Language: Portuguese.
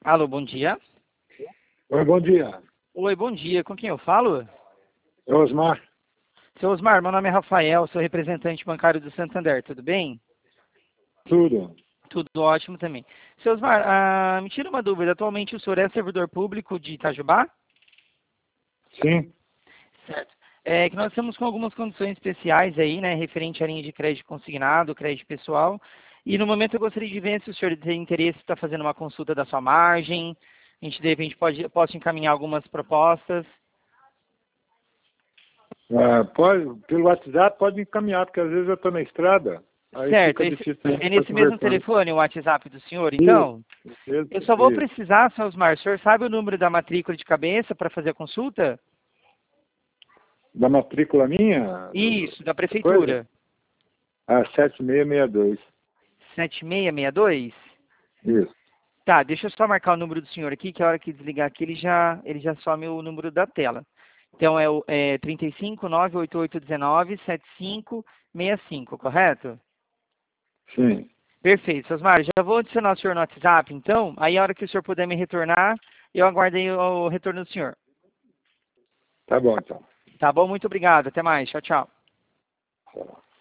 Alô, bom dia. Oi, bom dia. Oi, bom dia. Com quem eu falo? É Osmar. Seu Osmar, meu nome é Rafael, sou representante bancário do Santander, tudo bem? Tudo. Tudo ótimo também. Seu Osmar, me tira uma dúvida. Atualmente o senhor é servidor público de Itajubá? Sim. Certo. É que nós estamos com algumas condições especiais aí, né, referente à linha de crédito consignado, crédito pessoal. E no momento eu gostaria de ver se o senhor tem interesse em estar fazendo uma consulta da sua margem. A gente, de repente, posso encaminhar algumas propostas. Pelo WhatsApp pode encaminhar, porque às vezes eu estou na estrada, aí Certo, fica difícil a gente é estar nesse mesmo conversando. telefone o WhatsApp do senhor, então? Eu só vou Isso. precisar, seu Osmar, o senhor sabe o número da matrícula de cabeça para fazer a consulta? Da matrícula minha? Isso, da Da coisa? prefeitura. 7662. 7662? Isso. Tá, deixa eu só marcar o número do senhor aqui, que a hora que desligar aqui ele já some o número da tela. Então é o 35 98819 7565, correto? Sim. Perfeito, Osmar. Já vou adicionar o senhor no WhatsApp, então. Aí a hora que o senhor puder me retornar, eu aguardei o retorno do senhor. Tá bom, então. Tá bom? Muito obrigado. Até mais. Tchau, tchau. Tá bom.